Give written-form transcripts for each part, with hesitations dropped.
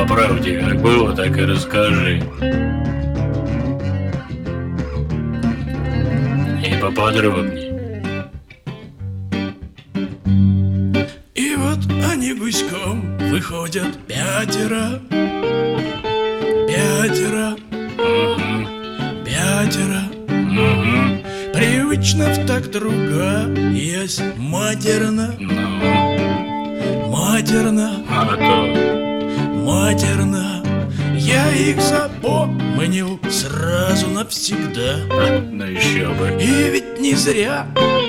по правде, как было, так и расскажи. И поподробнее. И вот они гуськом выходят пятеро. Привычно в такт ругаясь матерно. А то. Матерно. Я их запомнил сразу навсегда. Ну еще бы. И ведь не зря.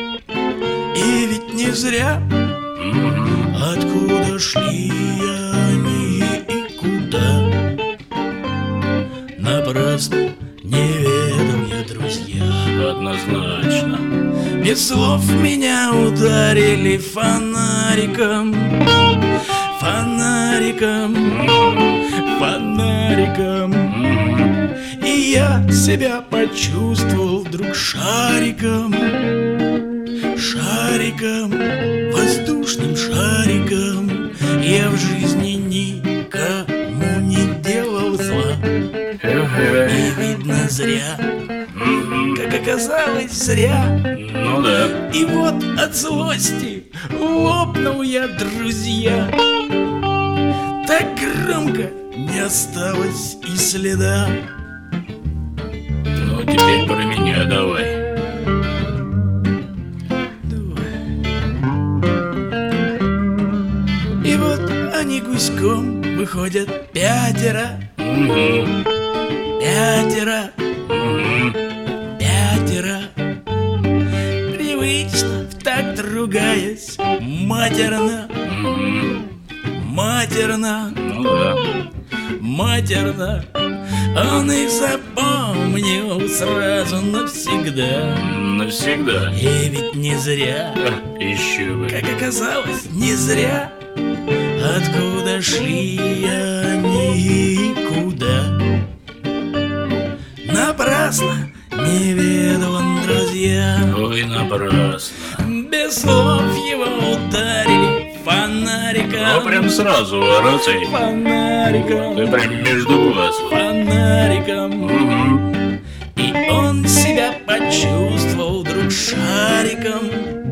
Откуда шли они и куда? Напрасно не ведал я, друзья. Однозначно. Без слов меня ударили фонариком. И я себя почувствовал вдруг шариком. Воздушным шариком. Я в жизни никому не делал зла. И видно зря. Как оказалось, зря. Ну да. И вот от злости лопнул я, друзья. Так громко не осталось и следа. Ну теперь про меня давай. И вот они гуськом выходят пятеро. Привычно в такт ругаясь матерно. Ну да. Матерно. Он их запомнил сразу навсегда. Навсегда. И ведь не зря. Еще бы. Как оказалось, не зря. Откуда шли они и куда? Напрасно не ведал он, друзья. Ой, напрасно. Без слов его ударили фонариком. Ну прям сразу воротей. Фонариком. Ты прям между глаз. Фонариком. И он себя почувствовал вдруг шариком.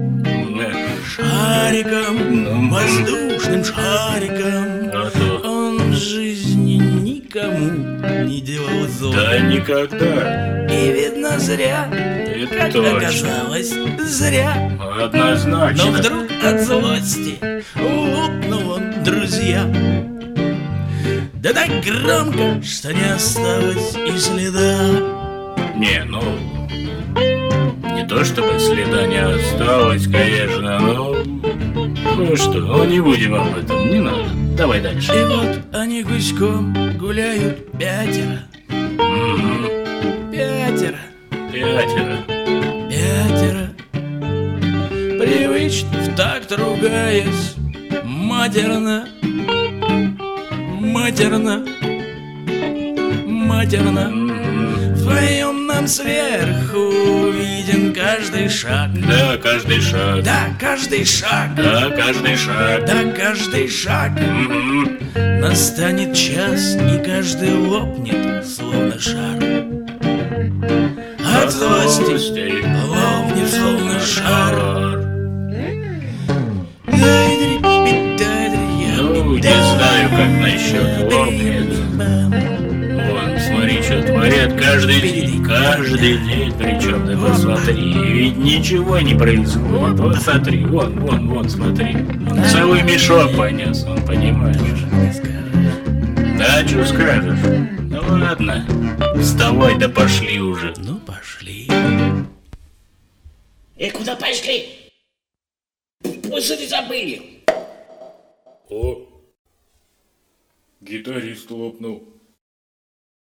Воздушным шариком. А то. Он в жизни никому не делал зла. Да никогда. И видно зря. Это Как точно. оказалось, зря. Однозначно. Но вдруг от злости лопнул он, друзья. Да так громко, что не осталось и следа. Не, ну не то чтобы следа не осталось, конечно, но ну что, ну не будем об этом, не надо. Давай дальше. И вот они гуськом гуляют пятеро. Пятеро. Привычно в такт ругаясь матерно. Вдвоем нам сверху виден каждый шаг. Да, каждый шаг. Да, каждый шаг. Да, каждый шаг. Да, каждый шаг. Настанет час, и каждый лопнет, словно шар. От злости лопнет, словно шар. Ну, не знаю, как насчет лопнет. Вон, смотри, что творят каждый день, причем ты посмотри, ведь ничего не происходит. Вот смотри, вон, смотри. Он целый мешок понес, он, понимаешь? Да, что скажешь? Ну ладно, вставай, да пошли уже. Ну, пошли. Куда пошли? Посуды забыли. О, гитарист лопнул.